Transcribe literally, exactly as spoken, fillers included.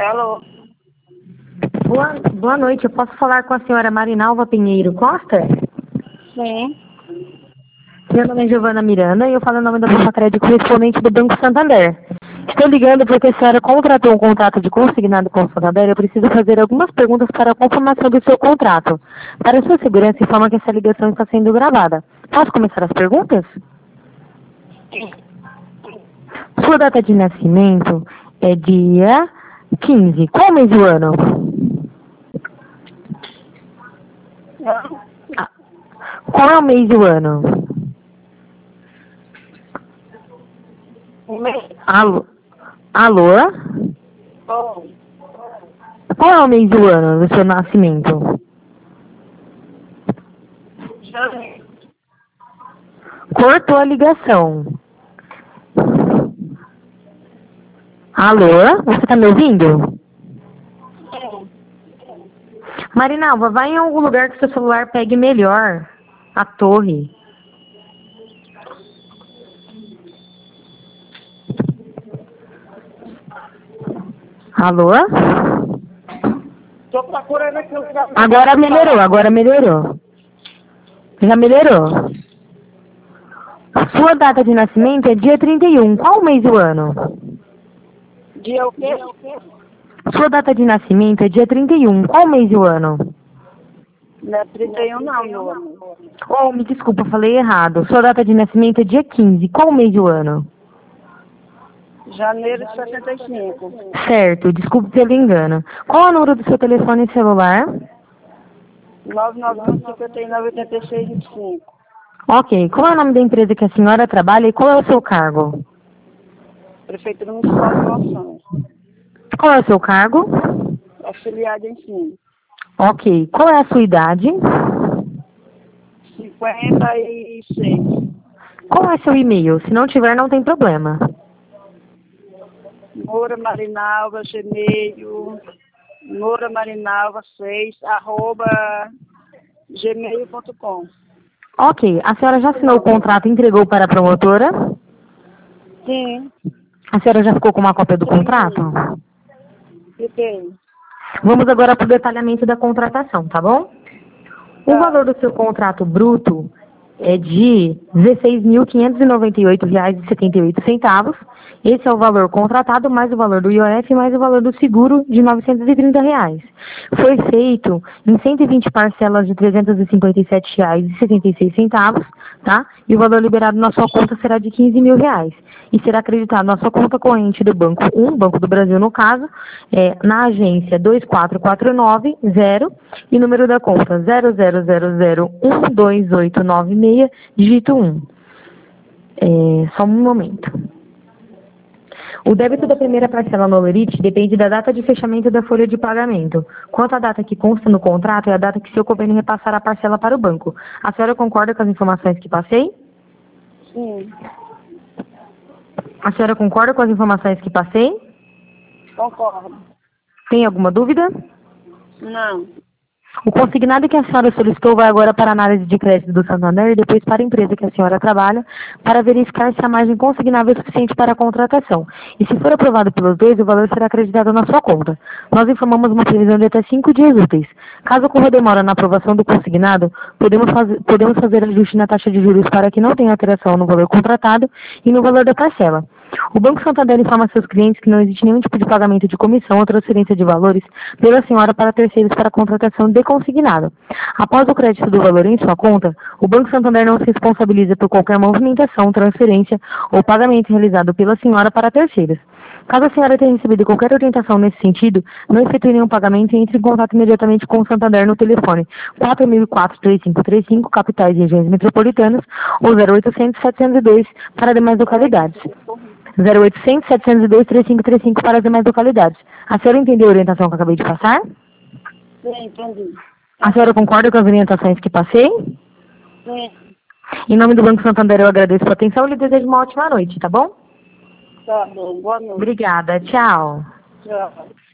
Alô? Boa, boa noite, eu posso falar com a senhora Marinalva Pinheiro Costa? Sim. Meu nome é Giovana Miranda e eu falo em nome da Bolsa Crédito correspondente do Banco Santander. Estou ligando porque a senhora contratou um contrato de consignado com o Santander. Eu preciso fazer algumas perguntas para a confirmação do seu contrato. Para sua segurança, informa que essa ligação está sendo gravada. Posso começar as perguntas? Sua data de nascimento é dia quinze. Qual mês do ano? Não. Ah, qual é o mês do ano? Alô? Alô? Oi. Qual é o mês do ano do seu nascimento? Janeiro. Cortou a ligação. Alô? Você está me ouvindo? Sim. Marinalva, vai em algum lugar que seu celular pegue melhor a torre. Alô? Tô procurando aqui o lugar. Agora melhorou, agora melhorou. Já melhorou. Sua data de nascimento é dia trinta e um. Qual mês do ano? Dia o quê? Sua data de nascimento é dia trinta e um. Qual mês do ano? Não é trinta e um não, meu amor. Oh, me desculpa, falei errado. Sua data de nascimento é dia quinze. Qual mês do ano? Janeiro de sessenta e cinco. Certo, desculpe pelo engano. Qual é o número do seu telefone celular? nove nove um, cinco nove, oito seis, vinte e cinco. Ok, qual é o nome da empresa que a senhora trabalha e qual é o seu cargo? Prefeitura Municipal de Moção. Qual é o seu cargo? Auxiliar de ensino. Ok, qual é a sua idade? cinquenta e seis. Qual é seu e-mail? Se não tiver, não tem problema. Moura Marinalva, Gmail. Moura Marinalva seis, arroba gmail ponto com. Ok, a senhora já assinou o contrato e entregou para a promotora? Sim. A senhora já ficou com uma cópia do contrato? Fiquei. Vamos agora para o detalhamento da contratação, tá bom? O Tá. valor do seu contrato bruto é de dezesseis mil quinhentos e noventa e oito reais e setenta e oito centavos. Esse é o valor contratado, mais o valor do I O F, mais o valor do seguro de novecentos e trinta reais. Foi feito em cento e vinte parcelas de trezentos e cinquenta e sete reais e setenta e seis centavos, tá? E o valor liberado na sua conta será de quinze mil reais. E será acreditado na sua conta corrente do Banco um, Banco do Brasil no caso, é, na agência dois quatro quatro nove zero e número da conta zero zero zero zero um dois oito nove seis, dígito um. É, só um momento. O débito da primeira parcela no Olerite depende da data de fechamento da folha de pagamento. Quanto à data que consta no contrato, é a data que seu convênio repassará a parcela para o banco. A senhora concorda com as informações que passei? Sim. A senhora concorda com as informações que passei? Concordo. Tem alguma dúvida? Não. O consignado que a senhora solicitou vai agora para a análise de crédito do Santander e depois para a empresa que a senhora trabalha, para verificar se a margem consignável é suficiente para a contratação. E se for aprovado pelos dois, o valor será acreditado na sua conta. Nós informamos uma previsão de até cinco dias úteis. Caso ocorra demora na aprovação do consignado, podemos fazer, podemos fazer ajuste na taxa de juros para que não tenha alteração no valor contratado e no valor da parcela. O Banco Santander informa a seus clientes que não existe nenhum tipo de pagamento de comissão ou transferência de valores pela senhora para terceiros para a contratação de consignado. Após o crédito do valor em sua conta, o Banco Santander não se responsabiliza por qualquer movimentação, transferência ou pagamento realizado pela senhora para terceiros. Caso a senhora tenha recebido qualquer orientação nesse sentido, não efetue nenhum pagamento e entre em contato imediatamente com o Santander no telefone quatro mil e quatro, três cinco três cinco, capitais e regiões metropolitanas, ou zero oitocentos, setecentos e dois para demais localidades. zero oitocentos, setecentos e dois, três cinco três cinco para as demais localidades. A senhora entendeu a orientação que eu acabei de passar? Sim, entendi. A senhora concorda com as orientações que passei? Sim. Em nome do Banco Santander, eu agradeço a atenção e lhe desejo uma ótima noite, tá bom? Tá bom. Boa noite. Obrigada, tchau. Tchau.